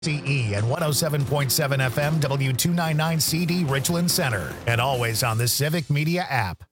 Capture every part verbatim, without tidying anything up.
C E and one oh seven point seven F M W two ninety-nine C D Richland Center, and always on the Civic Media app.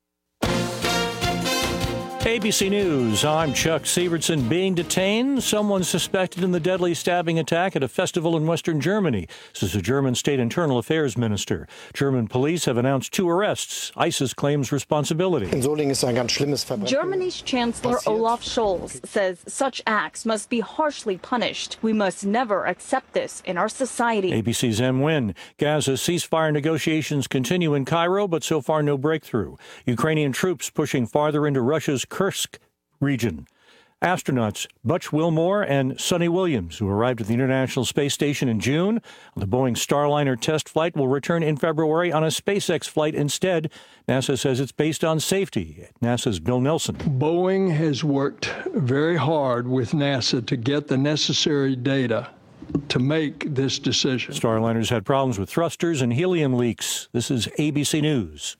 A B C News, I'm Chuck Sievertson. Being detained, someone suspected in the deadly stabbing attack at a festival in western Germany. This is a German state internal affairs minister. German police have announced two arrests. ISIS claims responsibility. Germany's Chancellor Olaf Scholz says such acts must be harshly punished. We must never accept this in our society. A B C's M. Wynn. Gaza ceasefire negotiations continue in Cairo, but so far no breakthrough. Ukrainian troops pushing farther into Russia's Kursk region. Astronauts Butch Wilmore and Sonny Williams, who arrived at the International Space Station in June, the Boeing Starliner test flight will return in February on a SpaceX flight instead. NASA says it's based on safety. NASA's Bill Nelson. Boeing has worked very hard with NASA to get the necessary data to make this decision. Starliner's had problems with thrusters and helium leaks. This is A B C News.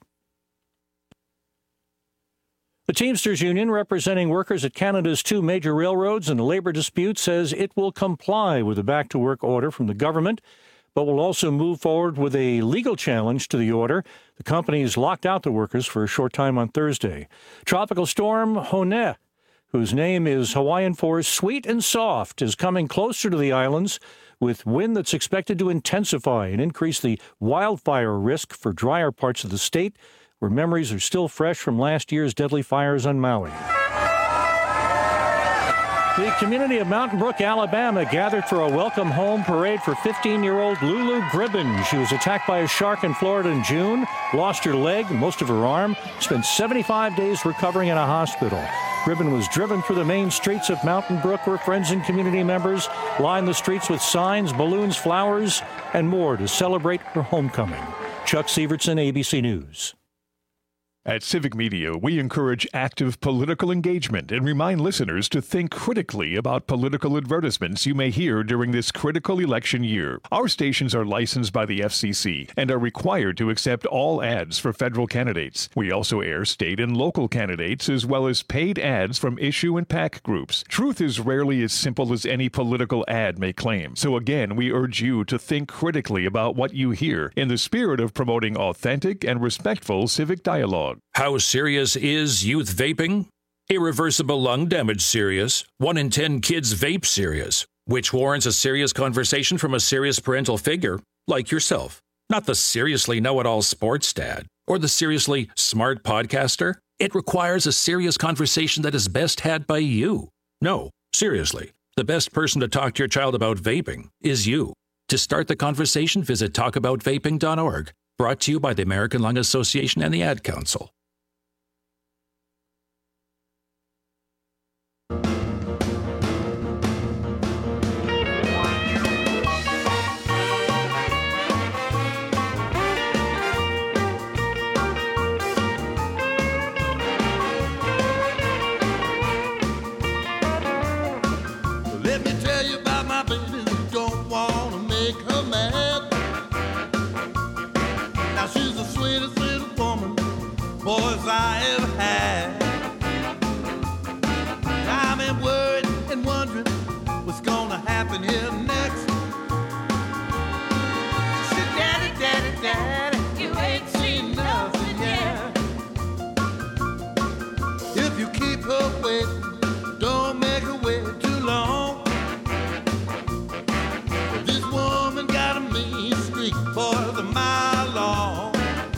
The Teamsters Union, representing workers at Canada's two major railroads in a labor dispute, says it will comply with a back-to-work order from the government, but will also move forward with a legal challenge to the order. The companies locked out the workers for a short time on Thursday. Tropical storm Hone, whose name is Hawaiian for sweet and soft, is coming closer to the islands with wind that's expected to intensify and increase the wildfire risk for drier parts of the state, where memories are still fresh from last year's deadly fires on Maui. The community of Mountain Brook, Alabama, gathered for a welcome home parade for fifteen-year-old Lulu Gribben. She was attacked by a shark in Florida in June, lost her leg, most of her arm, spent seventy-five days recovering in a hospital. Gribben was driven through the main streets of Mountain Brook, where friends and community members lined the streets with signs, balloons, flowers, and more to celebrate her homecoming. Chuck Sievertson, A B C News. At Civic Media, we encourage active political engagement and remind listeners to think critically about political advertisements you may hear during this critical election year. Our stations are licensed by the F C C and are required to accept all ads for federal candidates. We also air state and local candidates as well as paid ads from issue and PAC groups. Truth is rarely as simple as any political ad may claim. So again, we urge you to think critically about what you hear in the spirit of promoting authentic and respectful civic dialogue. How serious is youth vaping? Irreversible lung damage serious. One in ten kids vape serious, which warrants a serious conversation from a serious parental figure like yourself. Not the seriously know-it-all sports dad or the seriously smart podcaster. It requires a serious conversation that is best had by you. No, seriously, the best person to talk to your child about vaping is you. To start the conversation, visit talk about vaping dot org. Brought to you by the American Lung Association and the Ad Council. Let me tell you about my baby who don't want to make her mad. Now she's the sweetest little woman boys I ever had. I'm in worried and wondering what's gonna happen here next. She said, Daddy, Daddy, Daddy, you ain't seen nothing yet. If you keep her waiting, don't make her wait too long. This woman got a mean streak for the mile long.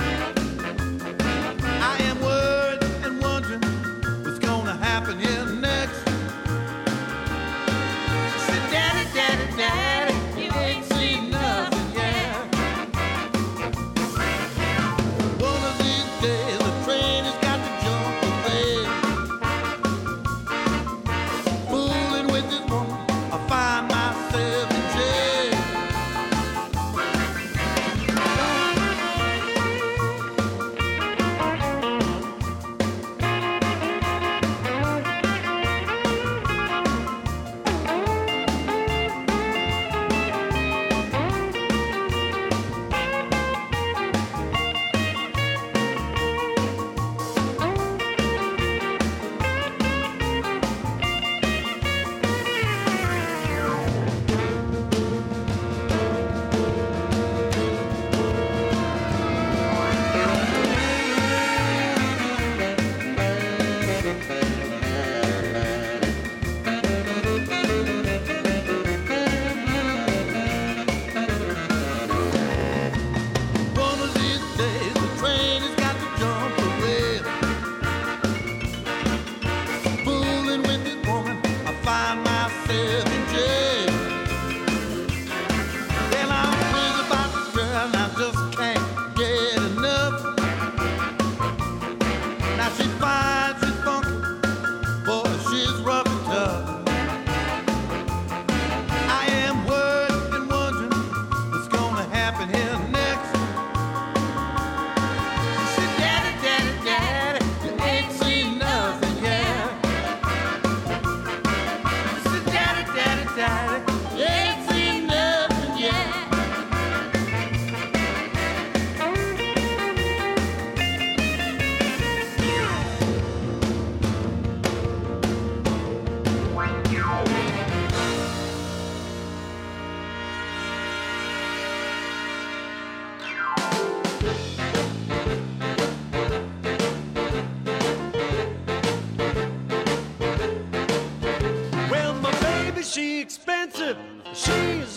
I am worried and wondering what's gonna happen here next. She said, Daddy, Daddy, Daddy, you ain't seen nothing yet.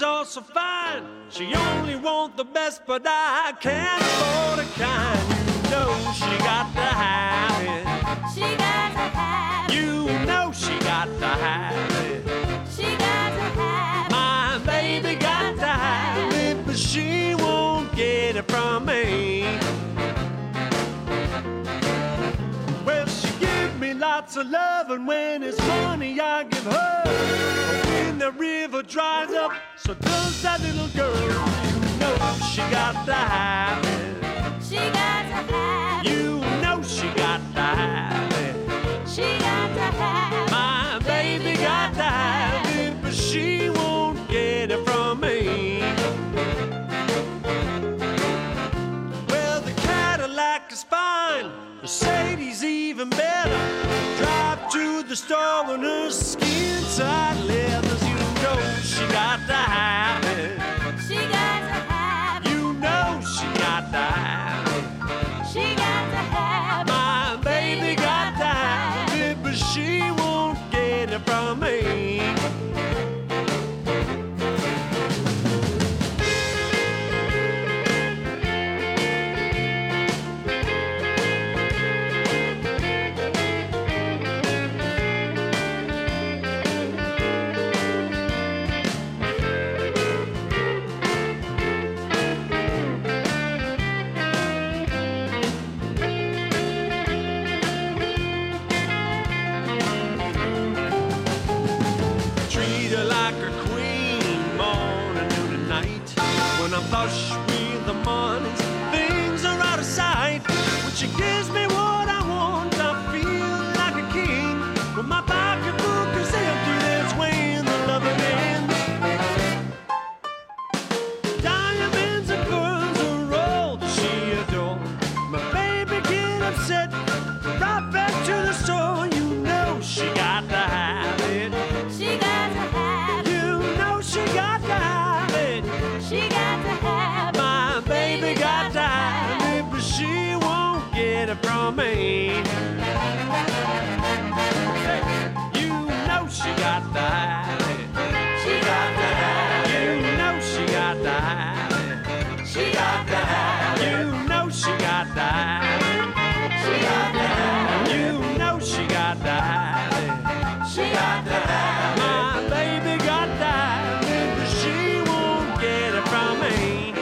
is all so fine. She only want the best, but I can't afford a kind. You know she got to have it. She got to have it. You know she got to have it. She got to have it. My baby got to have it, but she won't get it from me. Well, she give me lots of love, and when it's money I give her. When the river dries up, so does that little girl. You know she got to have it. She got to have it. You know she got to have it. She got to have it. My baby got to have it, but she won't get it from me. Well, the Cadillac is fine, Mercedes even better. Drive to the store when her skin tight leathers. You know she got to have it. She got to have it. You know she got to have it. She got to have it. My baby got to have it, but she won't get it from me. Flush with the mornings, things are out of sight. When she gives me what I want, I feel like a king. When my pocketbook is empty, that's when the loving ends. Diamonds and pearls are all that she adores. My baby get upset, right back to the store. You know she got to have it. She got to have it. You know she got to have it. She got to have it. My baby got to have it, but she won't get it from me. Hey, you know she got to have it. She got to have it. You know she got to have it. She got to have it. You know she got to have it. She got to have it. You know she got to have it. She got to have it. My baby got to have it, but she won't get it from me.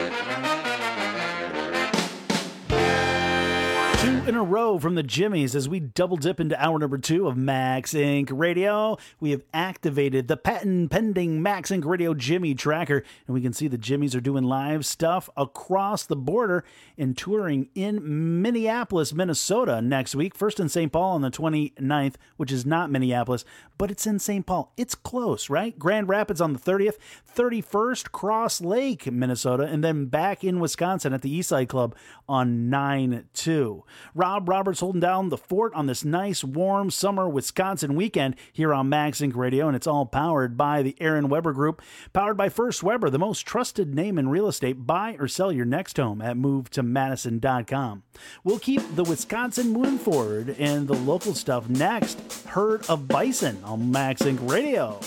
Two in a row from the Jimmies as we double dip into hour number two of Max Incorporated Radio. We have activated the patent pending Max Incorporated Radio Jimmy tracker, and we can see the Jimmies are doing live stuff across the border and touring in Minneapolis, Minnesota next week. First in Saint Paul on the twenty-ninth, which is not Minneapolis, but it's in Saint Paul. It's close, right? Grand Rapids on the thirtieth, thirty-first, Cross Lake, Minnesota, and then back in Wisconsin at the Eastside Club on nine two. Rob Roberts holding down the fort on this nice, warm summer Wisconsin weekend here on Max Incorporated Radio, and it's all powered by the Aaron Weber Group, powered by First Weber, the most trusted name in real estate. Buy or sell your next home at move to madison dot com. We'll keep the Wisconsin moving forward and the local stuff next. Herd of Bison on Max Incorporated Radio.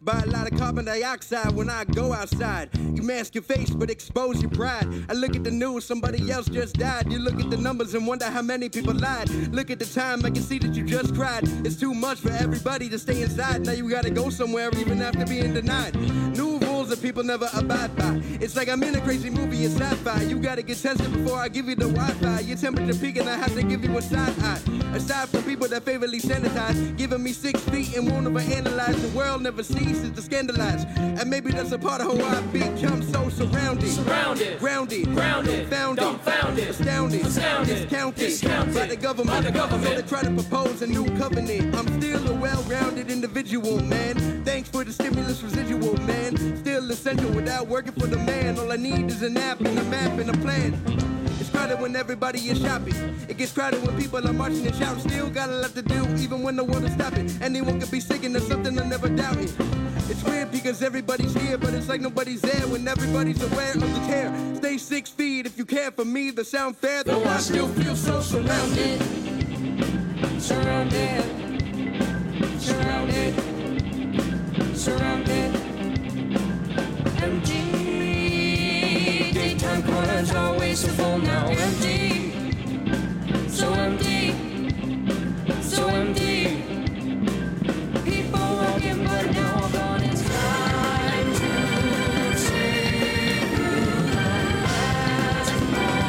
by a lot of carbon dioxide when I go outside. You mask your face but expose your pride. I look at the news, somebody else just died. You look at the numbers and wonder how many people lied. Look at the time, I can see that you just cried. It's too much for everybody to stay inside. Now you gotta go somewhere even after being denied. New rules that people never abide by. It's like I'm in a crazy movie, it's sci-fi. You gotta get tested before I give you the Wi-Fi. Your temperature peaking, I have to give you a side eye. Aside from people that favorably sanitize, giving me six feet and won't overanalyze. The world never ceases to scandalize. And maybe that's a part of who I become so surrounded. Surrounded. Grounded. Grounded. Dumbfounded. Dumbfounded. Astounded. Astounded. Discounted. Discounted. By the government. By the government. So they try to propose a new covenant. I'm still a well-rounded individual, man. Thanks for the stimulus residual, man. Still essential without working for the man. All I need is an app and a map and a plan. It's crowded when everybody is shopping. It gets crowded when people are marching and shouting. Still got a lot to do, even when the world is stopping. Anyone could be sick and there's something I never doubted. It's weird because everybody's here, but it's like nobody's there when everybody's aware of the tear. Stay six feet if you care for me. The sound fair, though I still feel so surrounded. Surrounded. Surrounded. Surrounded. Empty. Daytime corners always so full, now empty. So empty. So empty. People walking but now all gone. It's time to see through the last of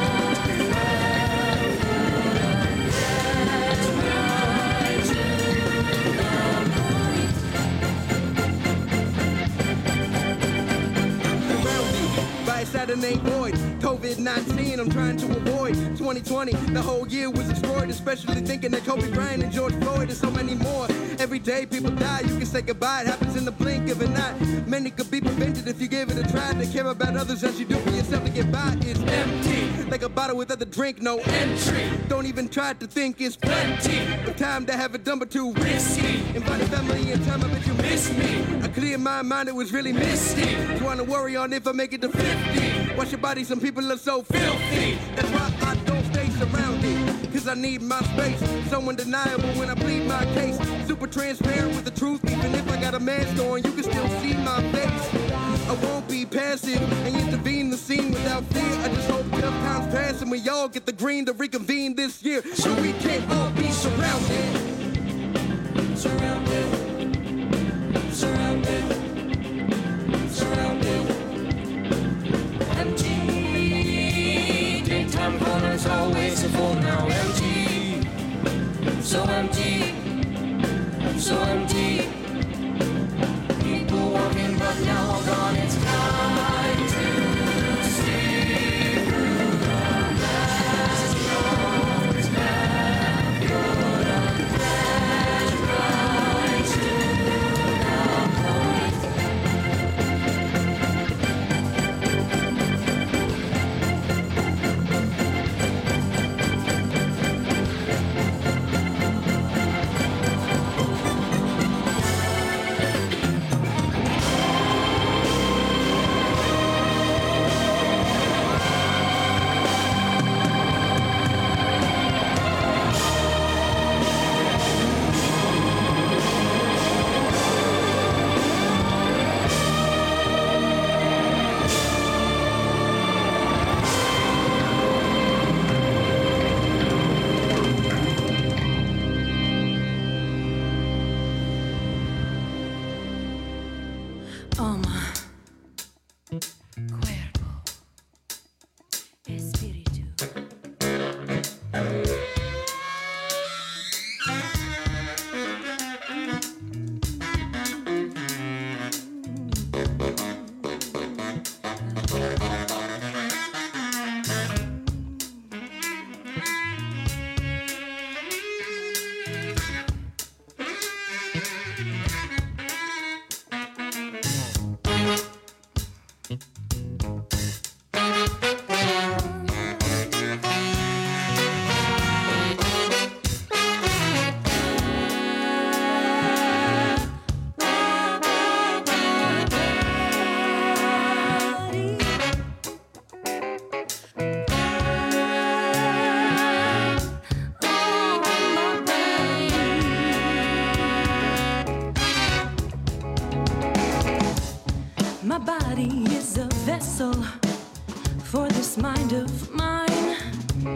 Saturday void, COVID nineteen, I'm trying to avoid. twenty twenty, the whole year was destroyed, especially thinking that Kobe Bryant and George Floyd and so many more. Every day people die, you can say goodbye, it happens in the blink of an eye. Many could be prevented if you gave it a try. To care about others as you do for yourself to get by is empty. Like a bottle without the drink, no entry. Don't even try to think it's plenty. The time to have it done but too risky. Invited family in time, I bet you miss me. I cleared my mind, it was really misty. Trying to worry on if I make it to fifty. Watch your body, some people are so filthy. That's why I don't stay surrounded, cause I need my space. So undeniable when I plead my case. Super transparent with the truth, even if I got a mask on, you can still see my face. I won't be passive and intervene the scene without fear. I just hope tough times pass and we all get the green to reconvene this year, so we can all be surrounded. Surrounded. Surrounded. Surrounded. empty. Daytime corners always so full, now empty. So empty. So empty. People walking but now all gone. It's time to see through the mask. Yours now, you're the best right to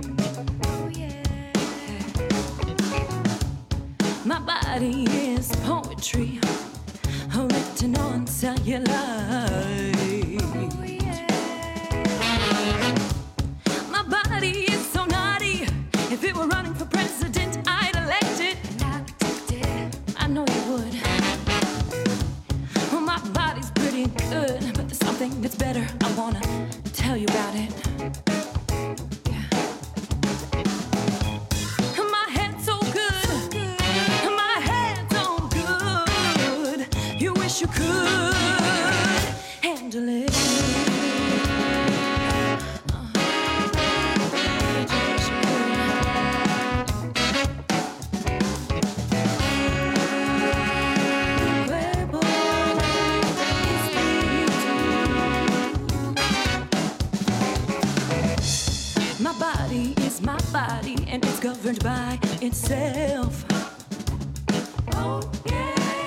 My body is poetry written on cellulite. Oh, yeah. My body is so naughty. If it were running for president, I'd elect it. And I'd protect it. I know you would. Well, my body's pretty good, but there's something that's better. I wanna tell you about it. You could handle it. My body is my body, and it's governed by itself. Oh, yeah.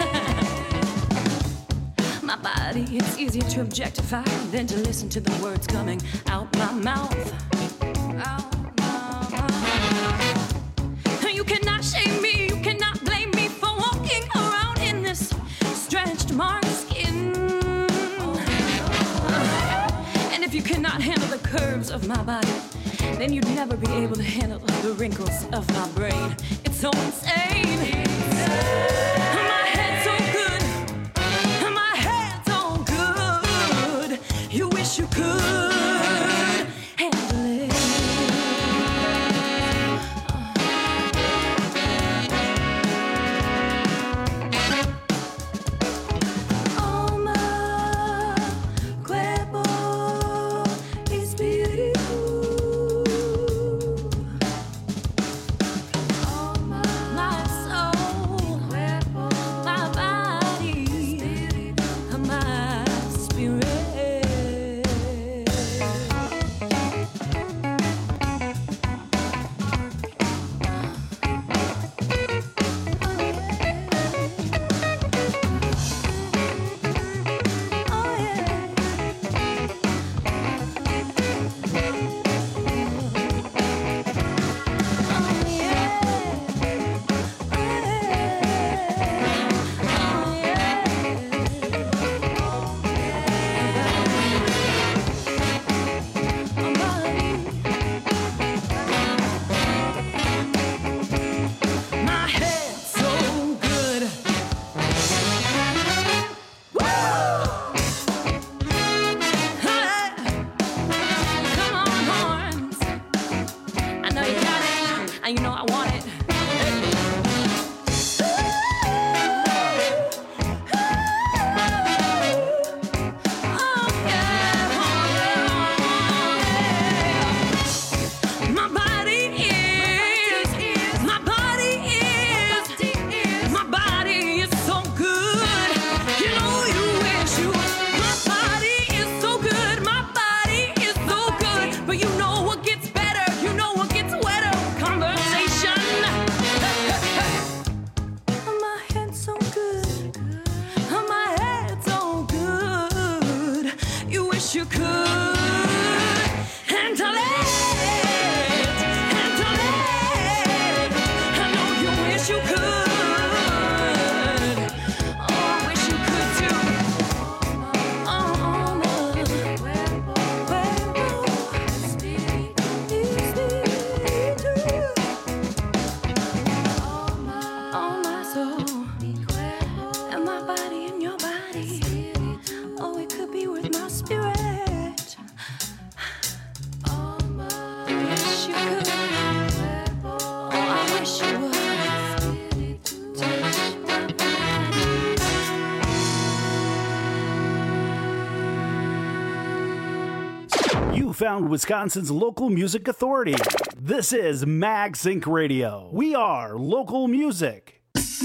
My body, it's easier to objectify than to listen to the words coming out my mouth. Out my mouth. You cannot shame me, you cannot blame me for walking around in this stretched mark skin. And if you cannot handle the curves of my body, then you'd never be able to handle the wrinkles of my brain. It's so insane. My head's so good. My head's so good. You wish you could handle it. Oh, my cuerpo is beautiful. Oh, my, my soul, my body, my spirit. Oh, my head's so good. Woo! Hey! Come on, horns. I know you got it, and you know I want it. Oh, yeah. My body is, my body is, my body is so good. You know you wish you. My body is so good. My body is so good. But you know what gets better. You know what gets wetter. Conversation. My head's so good. My head's so good. You wish you could handle it. Handle it. I know you wish you could. Oh, I wish you could too. Oh, my cuerpo is beautiful. Oh, my soul, and my body and your body. Oh, it could be worth my spirit. I wish you could. Oh, I wish you would. Touch my body. You found Wisconsin's local music authority. This is Mag Sync Radio. We are local music.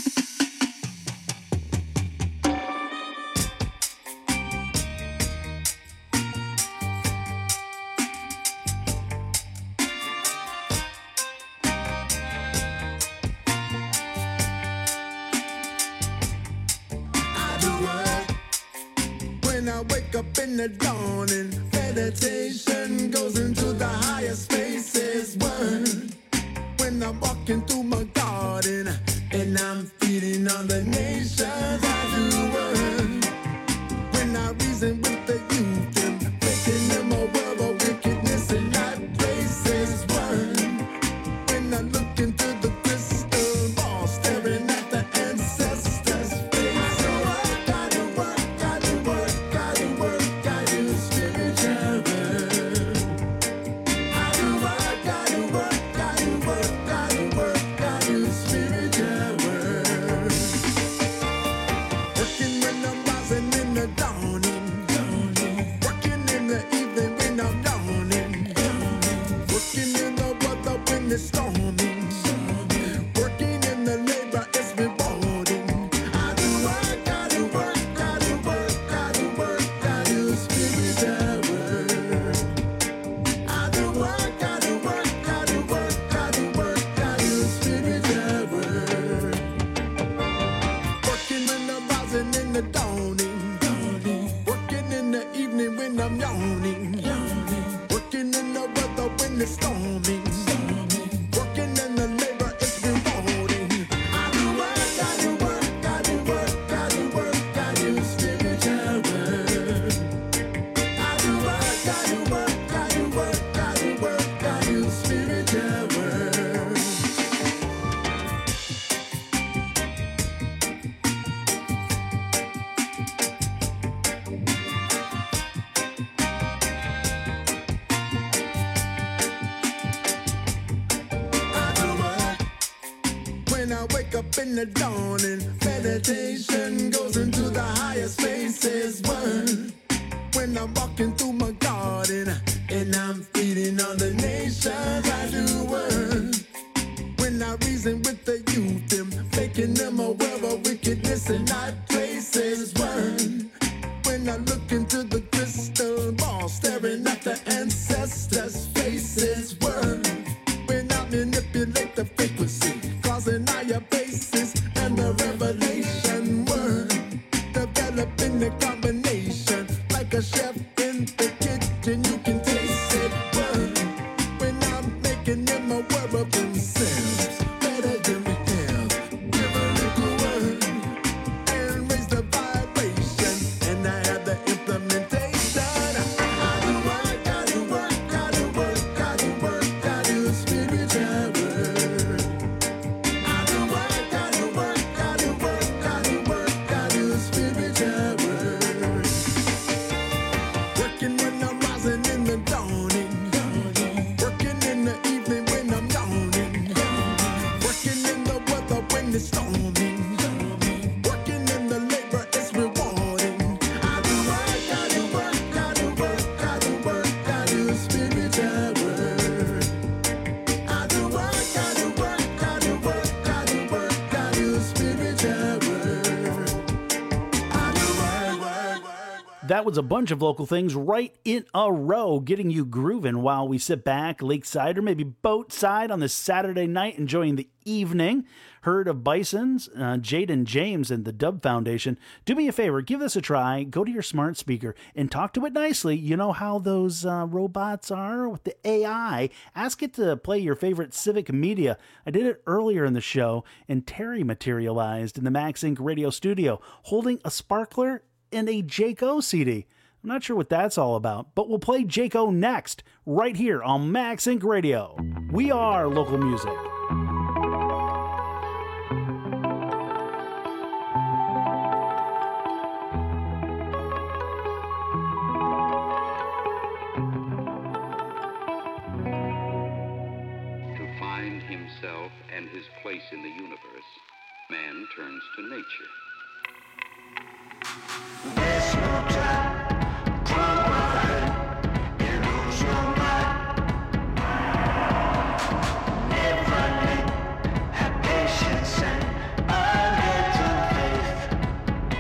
I do work when I wake up in the dawning. Meditation goes into the higher spaces. What word. When I'm walking through my garden and I'm feeding on the nations, I do word. When I reason with the youth and making them a world of wickedness and not places word. When I look into the crystal ball, staring at the ancestors' face, so I gotta work, gotta work, gotta work, gotta spiritual word. I do work, gotta work, gotta work, gotta work, gotta spiritual word. Working when I'm rising in the dawning, working in the evening when I'm dawning, working in the weather when it's storming, working in the labor is rewarding. I do work, gotta work, gotta work, gotta work, gotta spiritual word. I do work, gotta work, gotta work, gotta work, gotta spiritual word. Working when I'm rising in the dawning, working in the evening when I'm yawning, working in the weather when it's storming, working in the labor is rewarding. I do work, gotta work, gotta work, gotta work, gotta spiritual word. I do work, gotta work, gotta work, gotta work, gotta spiritual word. I do work. When I wake up in the dawning, meditation goes into the higher spaces. Word. When I'm walking through my garden and I'm feeding on the nations, I do word. When I reason with the youth, them making them aware of wickedness and not places. Word. When I look into the crystal ball, staring at the ancestors' faces. Word. When I manipulate the frequency, causing higher bases and the revelation word. Developing the combination like a chef in the kitchen, you can taste it. Word. When I'm making them aware of themselves, better than we have. Give a little word and raise the vibration, and I have the implementation. I do work, gotta work, gotta work, gotta work, gotta spiritual word. I do work, gotta work, gotta work, gotta work, gotta spiritual word. Working when I'm rising in the dawning, working in the evening when I'm yawning, working in the weather when it's storming, working in the labor is rewarding. I do work, gotta work, gotta work, gotta work, gotta spiritual word. I do work, gotta work, gotta work, gotta work, gotta spiritual word. I do work, work, work. That was a bunch of local things right in a row, getting you grooving while we sit back lakeside or maybe boatside on this Saturday night enjoying the evening. Herd of Bisons, uh, Jaden James and the Dub Foundation. Do me a favor, give this a try. Go to your smart speaker and talk to it nicely. You know how those uh, robots are with the A I. Ask it to play your favorite Civic Media. I did it earlier in the show, and Terry materialized in the Max Inc radio studio holding a sparkler and a Jayco C D. I'm not sure what that's all about, but we'll play Jayco next, right here on Max Inc Radio. We are local music. To find himself and his place in the universe, man turns to nature. There's no time to worry, you lose your mind. Never let have patience and a little faith.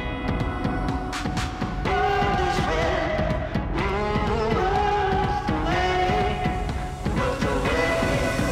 All is well, rule the way, rule the way.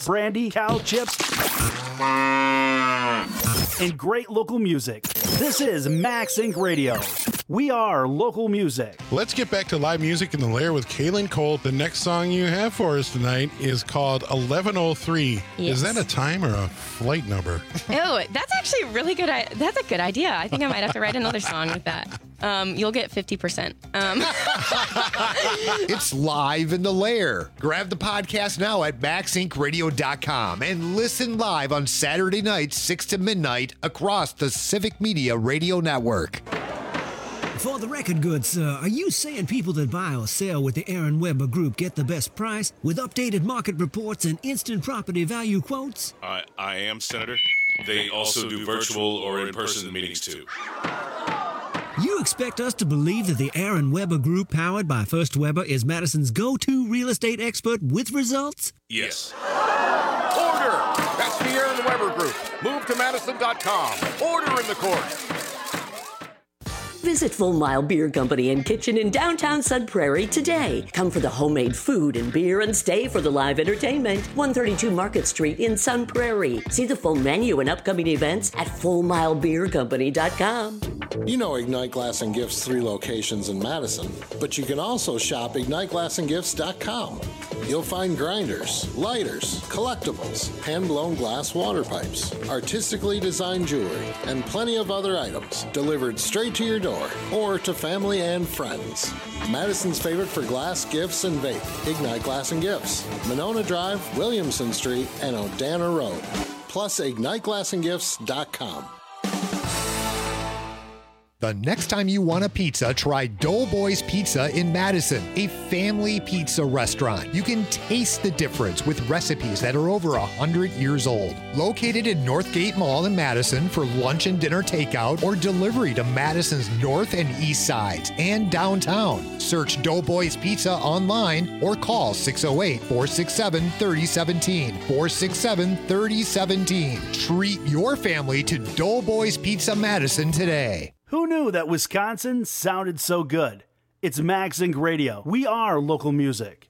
donuts, brandy, cow chips, and great local music. This is Max Inc Radio. We are local music. Let's get back to live music in the Lair with Kaylin Cole. The next song you have for us tonight is called eleven oh three. Yes. Is that a time or a flight number? Oh, that's actually really good. I- that's a good idea. I think I might have to write another song with that. Um, you'll get fifty percent. Um. It's live in the Lair. Grab the podcast now at max inc radio dot com and listen live on Saturday nights, six to midnight, across the Civic Media Radio Network. For the record goods, sir, are you saying people that buy or sell with the Aaron Weber Group get the best price with updated market reports and instant property value quotes? I, I am, Senator. They also do virtual or in-person meetings, too. You expect us to believe that the Aaron Weber Group, powered by First Weber, is Madison's go-to real estate expert with results? Yes. Order! That's the Aaron Weber Group. Move to madison dot com. Order in the court. Visit Full Mile Beer Company and Kitchen in downtown Sun Prairie today. Come for the homemade food and beer and stay for the live entertainment. one thirty-two Market Street in Sun Prairie. See the full menu and upcoming events at full mile beer company dot com. You know Ignite Glass and Gifts' three locations in Madison, but you can also shop ignite glass and gifts dot com. You'll find grinders, lighters, collectibles, hand-blown glass water pipes, artistically designed jewelry, and plenty of other items delivered straight to your door or to family and friends. Madison's favorite for glass, gifts, and vape, Ignite Glass and Gifts, Monona Drive, Williamson Street, and Odana Road. Plus ignite glass and gifts dot com. The next time you want a pizza, try Doughboys Pizza in Madison, a family pizza restaurant. You can taste the difference with recipes that are over one hundred years old. Located in Northgate Mall in Madison for lunch and dinner takeout or delivery to Madison's north and east sides and downtown. Search Doughboys Pizza online or call six oh eight, four six seven, three oh one seven, four six seven, three oh one seven. Treat your family to Doughboys Pizza Madison today. Who knew that Wisconsin sounded so good? It's Max Inc Radio. We are local music.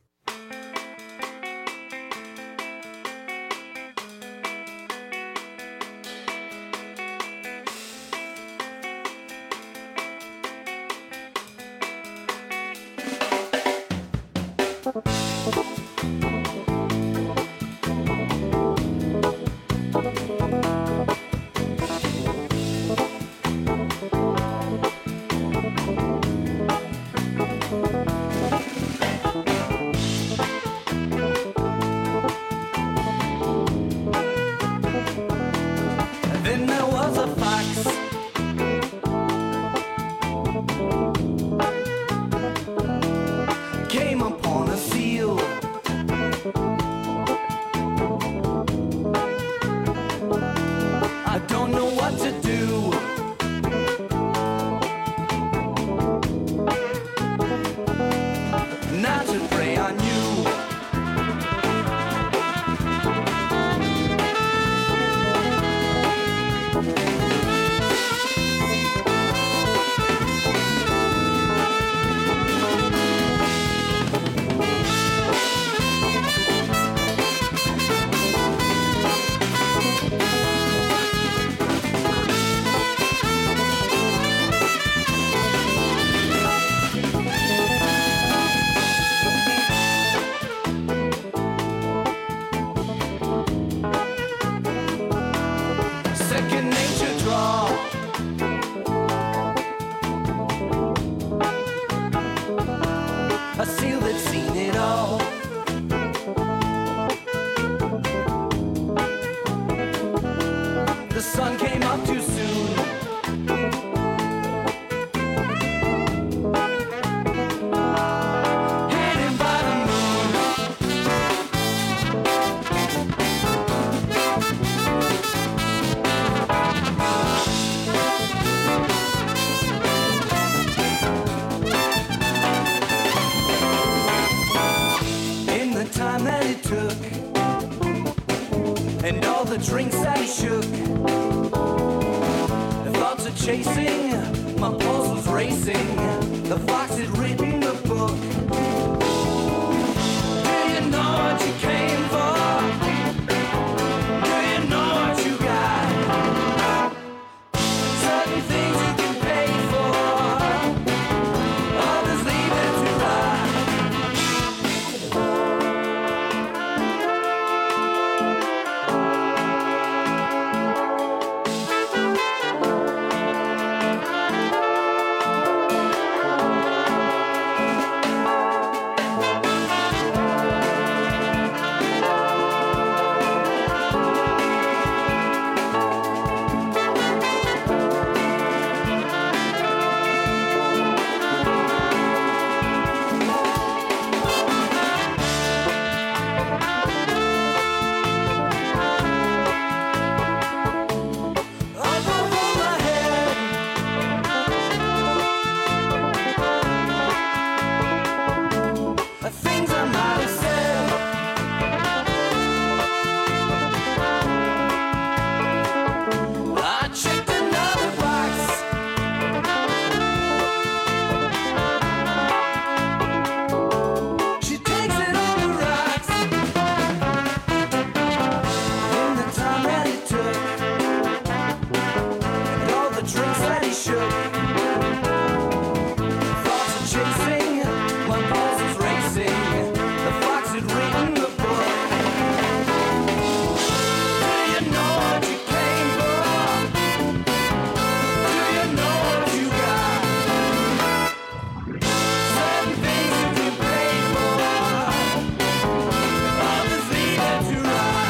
Then there was a fox. Came upon a seal. I don't know what to do. Not to prey on you. Second nature draw. A seal that's seen it all. The sun came up too soon. Hidden by the in the time that it took, and all the drinks that he shook, the thoughts of chasing, my pulse was racing, the fox had written the book. Do you know what you came for? the drinks that he shook. Thoughts are chasing, my pulse is racing. The fox had written the book. Do you know what you came for? Do you know what you got? Certain things you can pay for, others leave it to rot.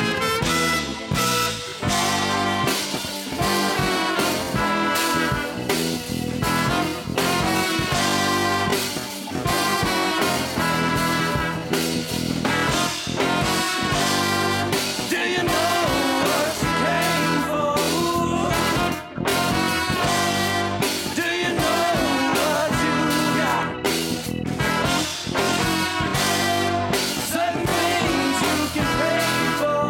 Do you know what you came for? Do you know what you got? Certain things you can pay for,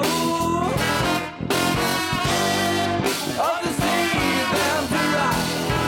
others leave them to rot.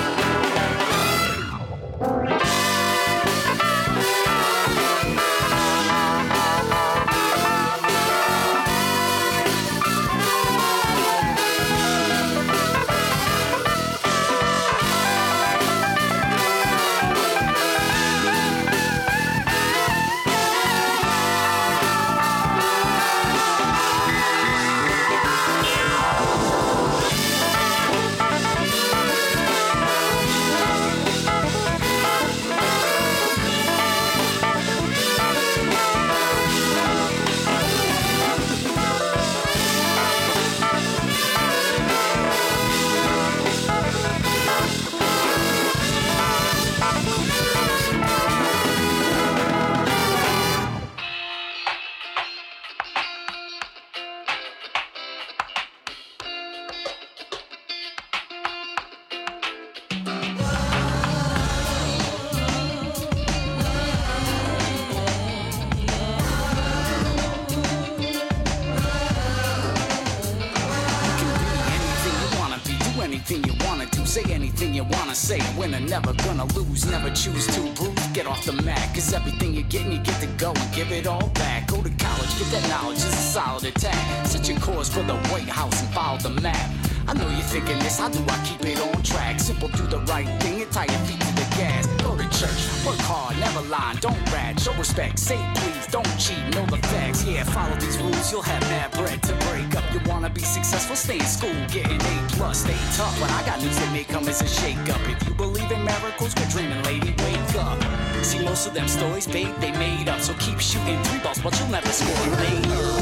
Anything you wanna do, say anything you wanna say. Winner, never gonna lose, never choose to bruise. Get off the mat, cause everything you're getting, you get to go and give it all back. Go to college, get that knowledge, it's a solid attack. Set your course for the White House and follow the map. I know you're thinking this, how do I keep it on track? Simple, do the right thing and tie your feet to the gas. Go to church, work hard, never lie, don't rat, show respect, say please, don't cheat, know the facts. Yeah, follow these rules, you'll have mad bread to break up. You wanna be successful, stay in school, get an A plus, stay tough. But I got news that may come as a shake up. If you believe in miracles, quit dreaming, lady, wake up. See, most of them stories, babe, they made up. So keep shooting three balls, but you'll never score a lane.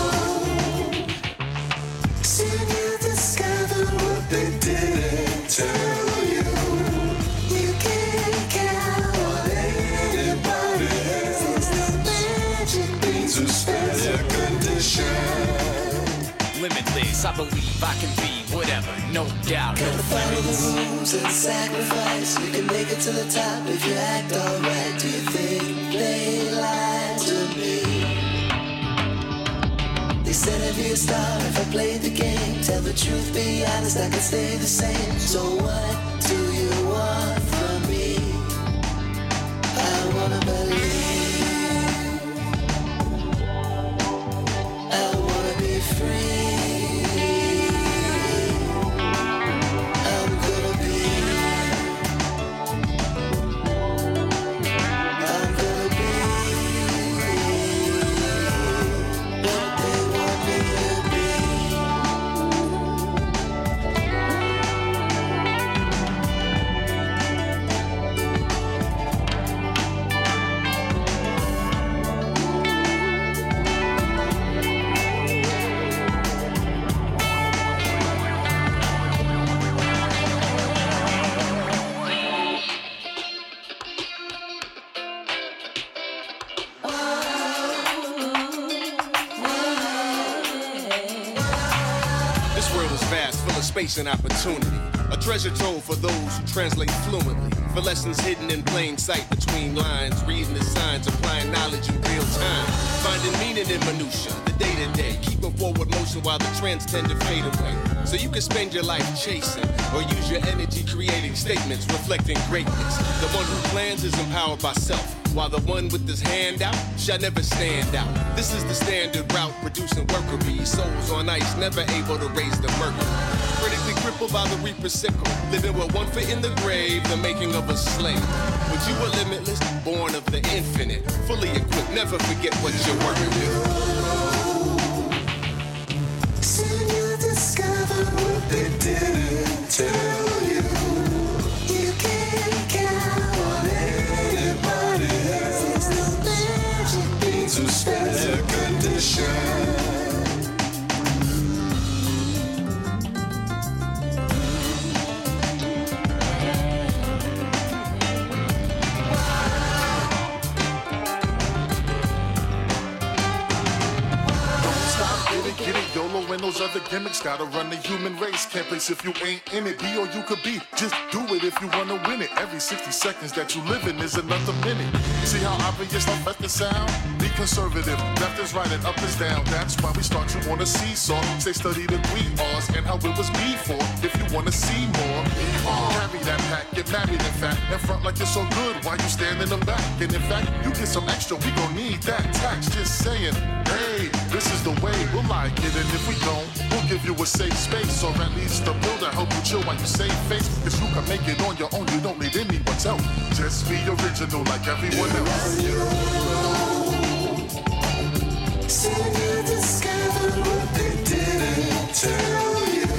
Soon you'll discover what they didn't tell you. You can't count on anybody else. There's no magic beans to spare your condition. Limitless, I believe I can be whatever, no doubt, no Gotta follow limits. the rules and sacrifice. You can make it to the top if you act alright. Do you think they lied to me? They said I'd be a star if I played the game. Tell the truth, be honest, I can stay the same. So what do you want from me? I wanna believe. I wanna be free. I'm gonna be. I'm gonna be what they want me to be. This world is vast, full of space and opportunity. A treasure trove for those who translate fluently. For lessons hidden in plain sight between lines. Reading the signs, applying knowledge in real time. Finding meaning in minutia, the day-to-day. Keeping forward motion while the trends tend to fade away. So you can spend your life chasing, or use your energy creating statements reflecting greatness. The one who plans is empowered by self. while the one with his hand out shall never stand out. This is the standard route, producing worker bees, souls on ice, never able to raise the mercury. Critically crippled by the reaper's sickle, living with one foot in the grave, the making of a slave. But you were limitless, born of the infinite, fully equipped, never forget what you're working with. Soon you'll discover what they didn't tell you. You can't count on anybody else. There's no magic beans to special condition. And those other gimmicks gotta run the human race. Can't place if you ain't in it. Be or you could be. Just do it if you wanna win it. Every sixty seconds that you living is another minute. See how obvious the left the sound? Be conservative. Left is right and up is down. That's why we start you on a seesaw. Say study the three R's and how it was before. If you wanna see more, carry that pack. Get married in fact. And front like you're so good while you stand in the back. And in fact, you get some extra. We gon' need that tax. Just saying, hey, this is the way. We'll like it. And if we don't, we'll give you a safe space, or at least a builder help you chill while you save face. Cause you can make it on your own, you don't need anyone's help. Just be original like everyone else. Soon you'll discover what they didn't tell you.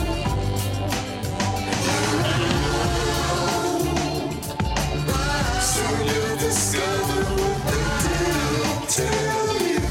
Soon you'll discover what they didn't tell you.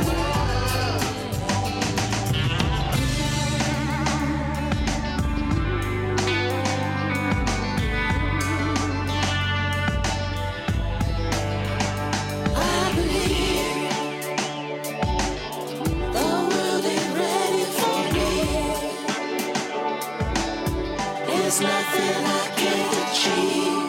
There's nothing I can't achieve.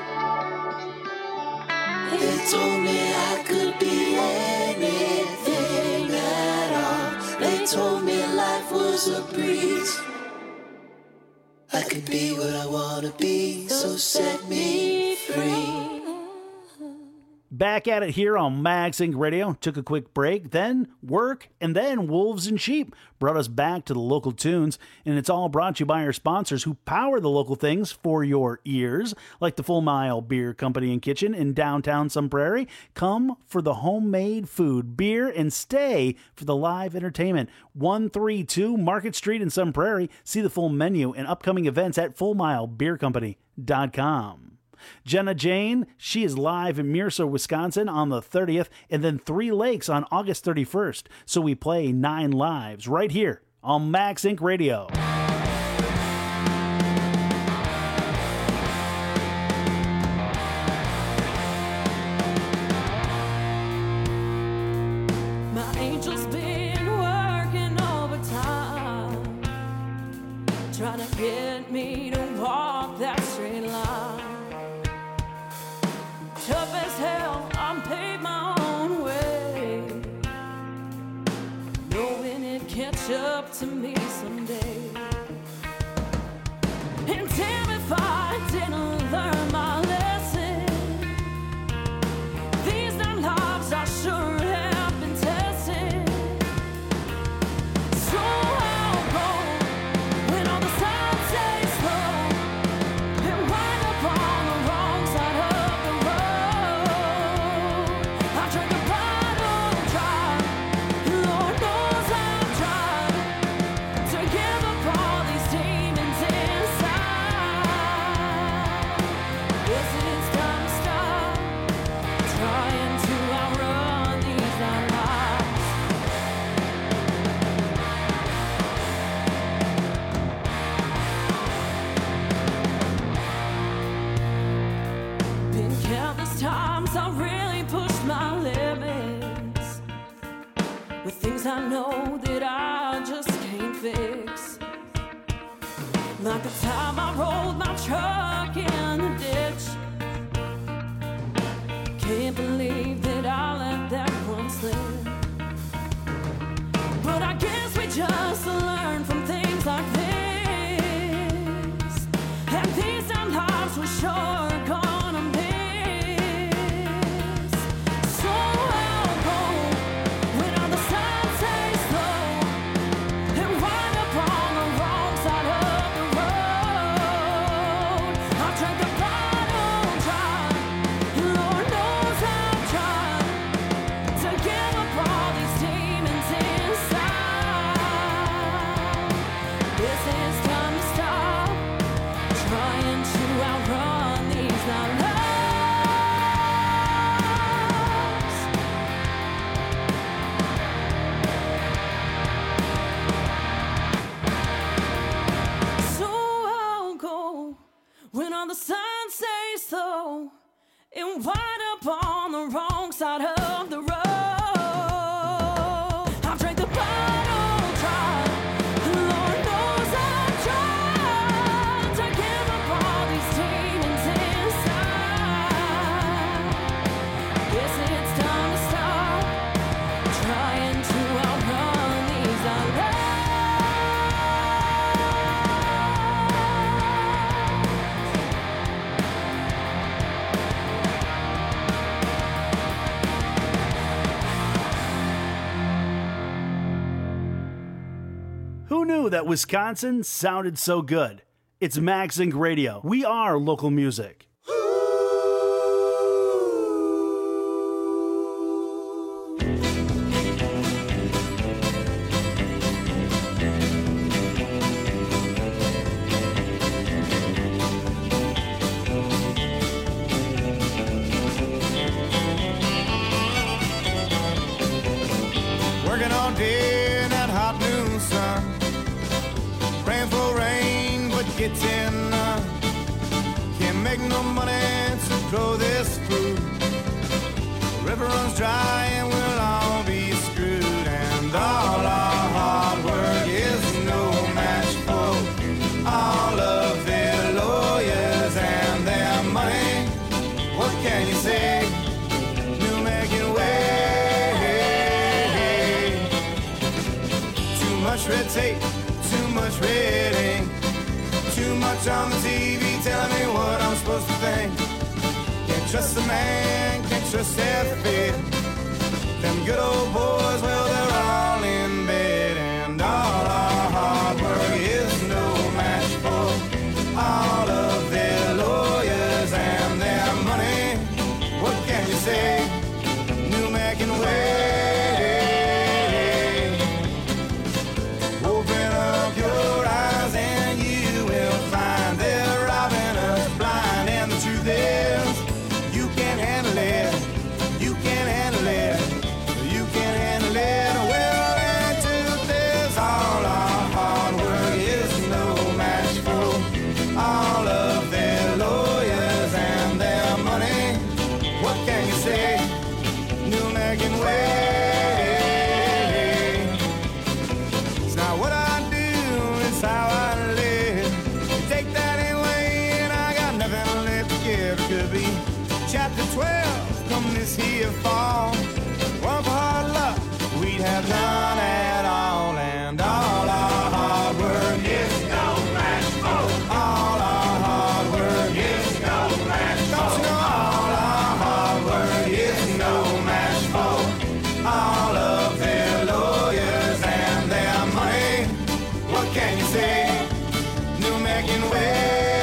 They told me I could be anything at all. They told me life was a breeze. I could be what I wanna be, so set me free. Back at it here on Max Inc Radio. Took a quick break, then work, and then Wolves and Sheep brought us back to the local tunes. And it's all brought to you by our sponsors who power the local things for your ears, like the Full Mile Beer Company and Kitchen in downtown Sun Prairie. Come for the homemade food, beer, and stay for the live entertainment. one thirty-two Market Street in Sun Prairie. See the full menu and upcoming events at full mile beer company dot com. Jenna Jane, she is live in Mercer, Wisconsin on the thirtieth, and then Three Lakes on August thirty-first. So we play nine lives right here on Max Inc Radio. My angel's been working overtime, trying to get me to walk that straight line. Tough as hell, I'm paid my own way, knowing it catch up to me someday. And damn if I didn't learn my lesson. These nine lives I sure have been testing. So I'll go when all the signs say slow, and wind up on the wrong side of the road. I drink a bottle dry, Lord knows I've tried to give up all these demons inside. Guess it's time to stop trying to outrun these nine lives. Been countless times I really pushed my limits with things I know that I just can't fix. Like the time I rolled my truck in the ditch. Can't believe that I let that one slip. But I guess we just learn from things like this. And these nine lives were sure gonna miss. When all the signs say so, and wind up on the wrong side of the road. I've drank the bottle dry. Lord knows I've tried to give up all these demons inside. Guess it's time to stop trying to outrun these I love. Who knew that Wisconsin sounded so good? It's Max Inc Radio. We are local music. Working all day in that hot noon sun, praying for rain, but getting none. Can't make no money to grow this food. The river runs dry and we'll all be screwed. And all our hard work is no match for all of their lawyers and their money. What can you say? New making way. Too much red tape, too much red ink, too much on the T V telling me what I'm supposed to think. Can't trust a man, can't trust their faith. Them good old boys, well, they're all in bed. And all our hard work is no match for all of their lawyers and their money. What can you say? New Mackin way. Open up your eyes and you will find they're robbing us blind. And the truth is, you can't handle it. You can't handle it. You can't handle it. Well, the truth is, all our hard work is no match for all of their lawyers and their money. What can you say? New American way. It's not what I do, it's how I live. You take that away and I got nothing left to give. It could be chapter twelve, come this here fall. One for hard luck, we'd have none at all. And all our hard work is no match for all our hard work is no match for. Don't you know all our hard work is no match for all of their lawyers and their money. What can you say? New American way.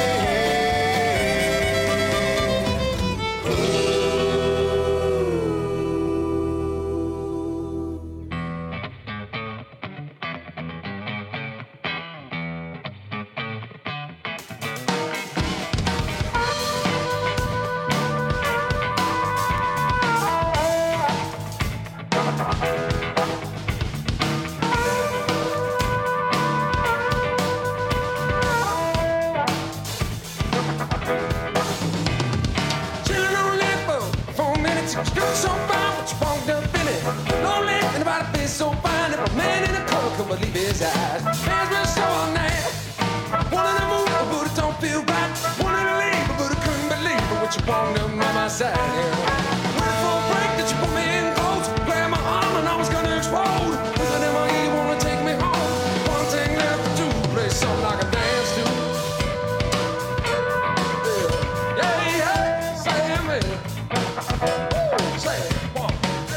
Chillin' on that boat for a minute. You look so fine, but you walked up in it. Lonely, anybody face so fine. If a man in a coat could believe his eyes. Man's been so nice. Wanted to move, but it don't feel right. Wanted to leave, but I couldn't believe it. What you walked up by my side. Waiting for a break that you put me in close. Grabbed my arm and I was gonna explode. Was it ever you wanna take me home? One thing left to do, play something like a dance to. Yeah, yeah, say it, man. Say it, one,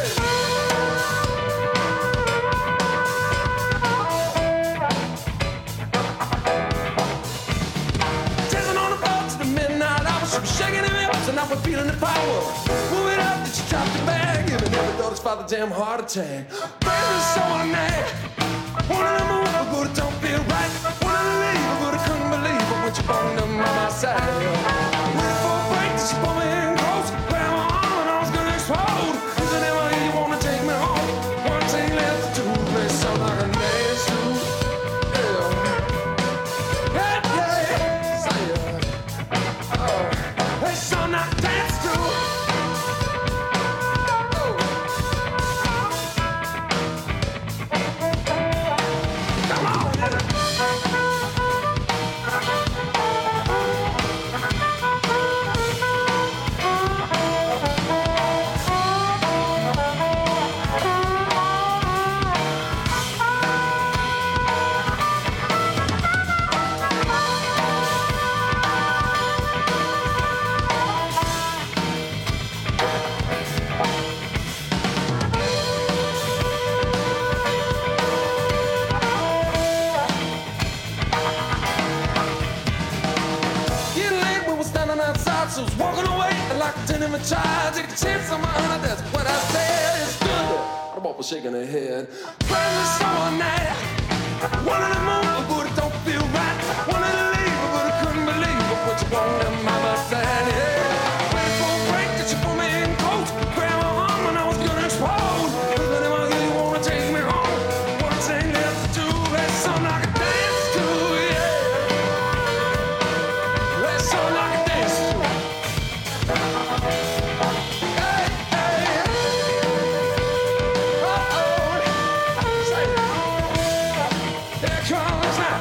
dancing on the floor to the midnight hour. She was shaking her hips and I was feeling the power. Move it up, that you dropped the bag. Giving every daughter's father damn heart attack. Baby, so unnamed. Wanted to move, but it don't feel right. Wanted to leave, but I couldn't believe it when you banged them by my side. Waiting for a break, that you put me in close. Grabbed my arm and I was gonna explode. Is it ever you wanna take me home? One thing left to do, play something like a dance to. Yeah, yeah, yeah, say it. once I was walking away, and like a ten of child, take a chance on my honor, that's what I said. It's good. The boy was shaking her head. Crazy summer night. Wanted to move, but it don't feel right. Wanted to leave, but I couldn't believe it. What you want, that mama said, yeah. Waiting for a break, that you put me in coach. Grab my arm when I was gonna explode. But if I hear you wanna take me home, one thing left to do, that's something I can dance to, yeah. That's something I can dance to. Hey, hey. Uh-oh. Say it. There comes now.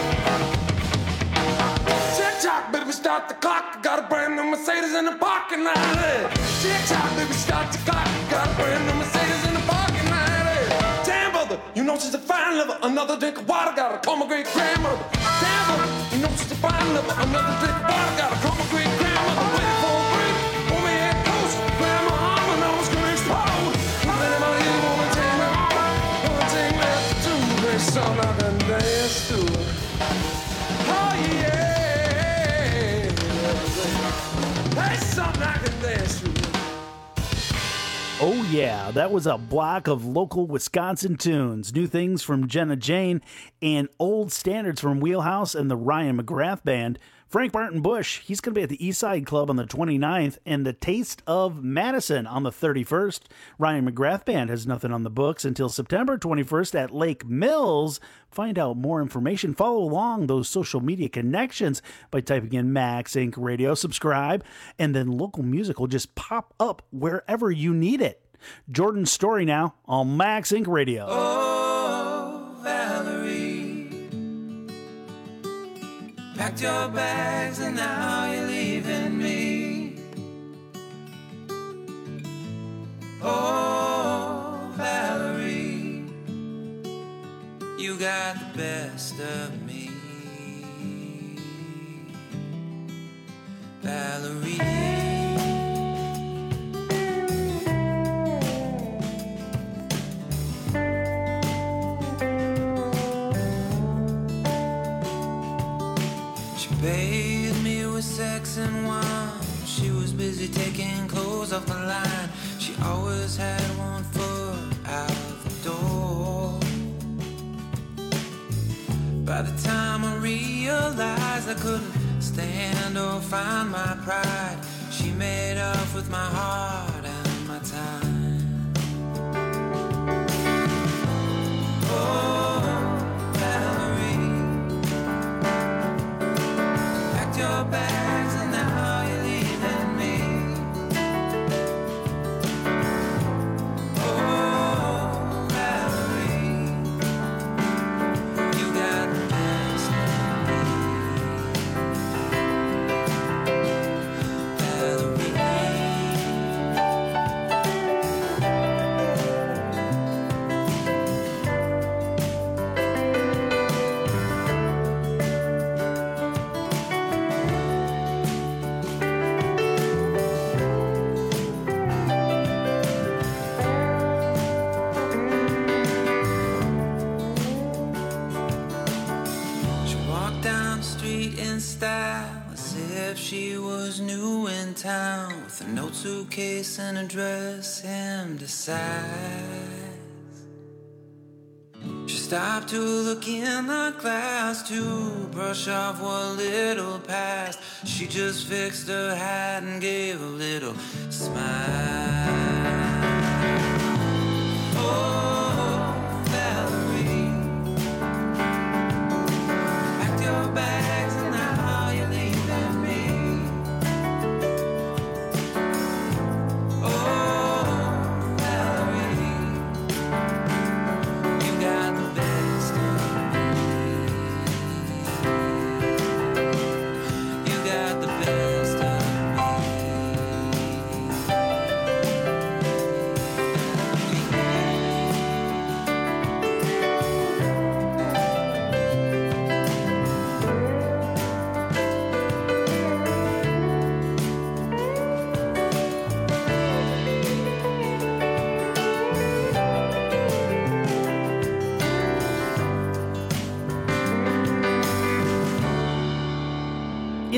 Tick-tock, baby, start the clock. I got a brand new Mercedes in the parking lot. Tick-tock, baby, start the clock. Got a brand new Mercedes in the parking lot. Damn, brother, you know she's a fine lover. Another drink of water, gotta call my great grandmother. Damn, brother, you know she's a fine lover. Another drink of water, gotta call my great grandmother. Waiting for a break, pull me in close. Grab my arm when I was gonna explode. But if I hear you wanna take me home, one thing left to do, there's something I can dance to. Oh yeah, there's something I can dance to. Oh, yeah, that was a block of local Wisconsin tunes. New things from Jenna Jane and old standards from Wheelhouse and the Ryan McGrath Band. Frank Martin Bush, he's going to be at the East Side Club on the twenty-ninth and the Taste of Madison on the thirty-first. Ryan McGrath Band has nothing on the books until September twenty-first at Lake Mills. Find out more information. Follow along those social media connections by typing in Max Incorporated Radio. Subscribe, and then local music will just pop up wherever you need it. Jordan's Story now on Max Incorporated Radio. Oh, Valerie, packed your bags and now you're leaving me. Oh, Valerie, you got the best of me. Valerie, bathed me with sex and wine. She was busy taking clothes off the line. She always had one foot out of the door. By the time I realized I couldn't stand or find my pride, she made off with my heart and my time. Oh, Valerie, your bags and now you're leaving me. Oh, Valerie, you got the best of me. She walked down the street in style as if she was new in town, with a note suitcase and a dress him to size. She stopped to look in the glass to brush off what little passed. She just fixed her hat and gave a little smile. Oh, Valerie, packed your bags and now you're leaving me. Oh, Valerie, you got the best of me. You got the best of me.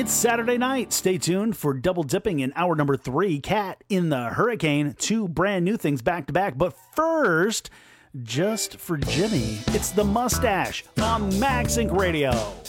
It's Saturday night. Stay tuned for double dipping in hour number three, Cat in the Hurricane. Two brand new things back to back. But first, just for Jimmy, it's The Mustache on Max Inc Radio.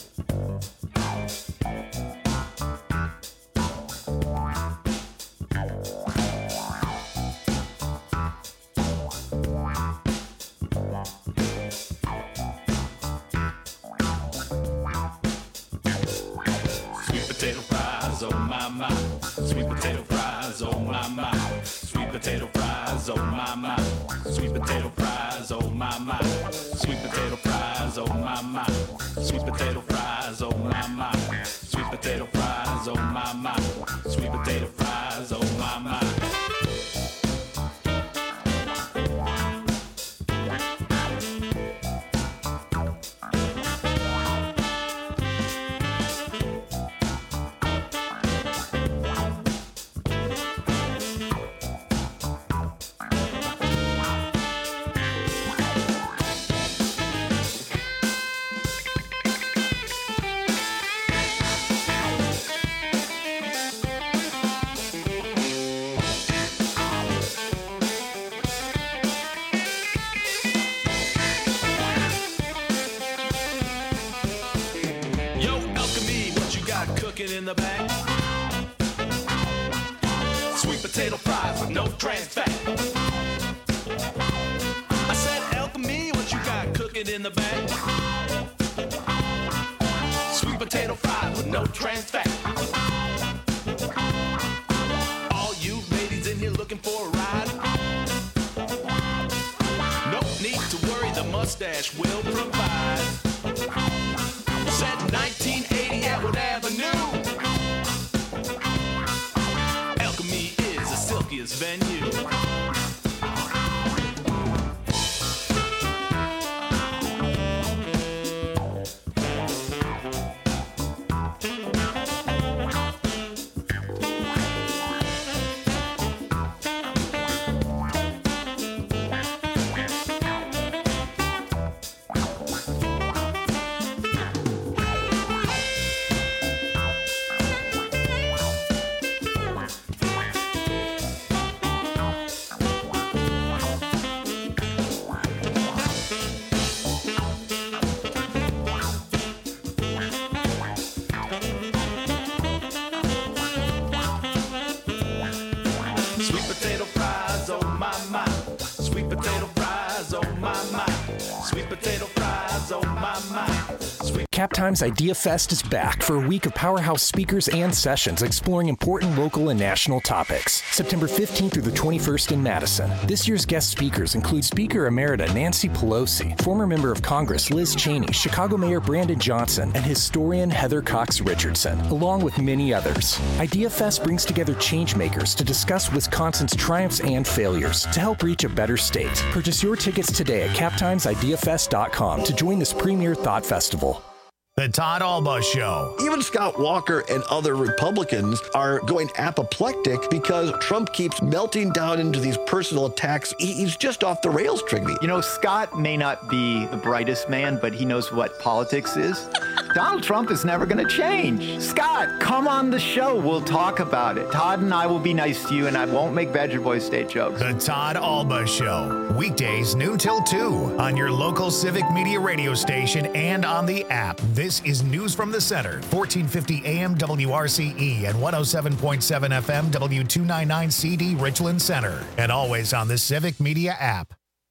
Sweet potato fries, oh my my. Sweet potato fries, oh my my. Sweet potato fries, oh my my. Sweet potato fries, oh my my. Sweet potato fries, oh my my. Sweet potato fries, oh my my. Sweet potato fries, oh my my. In the bag, sweet potato fries with no trans fat. I said, Alchemy, what you got cooking in the bag? Sweet potato fries with no trans fat. All you ladies in here looking for a ride? No need to worry, the mustache will provide. Said nineteen eighty Atwood Avenue. Venue. Captime's Idea Fest is back for a week of powerhouse speakers and sessions exploring important local and national topics. September fifteenth through the twenty-first in Madison. This year's guest speakers include Speaker Emerita Nancy Pelosi, former member of Congress Liz Cheney, Chicago Mayor Brandon Johnson, and historian Heather Cox Richardson, along with many others. Idea Fest brings together changemakers to discuss Wisconsin's triumphs and failures to help reach a better state. Purchase your tickets today at captimes idea fest dot com to join this premier thought festival. The Todd Alba Show. Even Scott Walker and other Republicans are going apoplectic because Trump keeps melting down into these personal attacks. He, he's just off the rails, Trigby. You know, Scott may not be the brightest man, but he knows what politics is. Donald Trump is never going to change. Scott, come on the show. We'll talk about it. Todd and I will be nice to you, and I won't make Badger Boy State jokes. The Todd Alba Show. Weekdays, noon till two, on your local Civic Media radio station and on the app. This is News from the Center, fourteen fifty A M W R C E and one oh seven point seven F M W two ninety-nine C D Richland Center. And always on the Civic Media app.